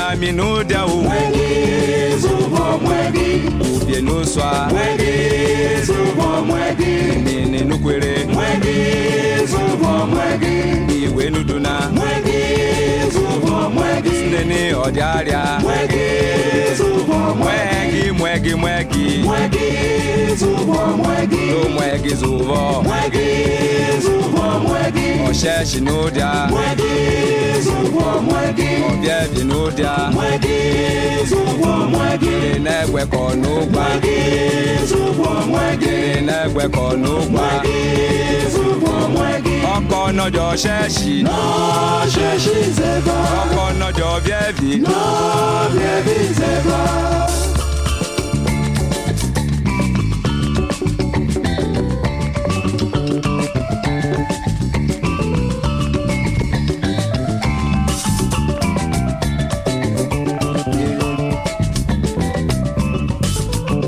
na minuda u Mwegi zubo mwegi ubie nuswa Mwegi zubo mwegi nini nukwere Mwegi zubo mwegi iwe nuduna Mwegi zubo mwegi nini odiaria Mwegi zubo mwegi mwegi mwegi Mwegi zubo mwegi no mwegi zubo Mwegi zubo mwegi osheshi nudia Mwegi zubo mwegi obie nudia Mwegi zubo mwegi negwe konugba Mwegi zubo mwegi negwe konugba Mwegi zubo mwegi oko nojo sheshi No sheshi zeva oko nojo bievi No bievi zeva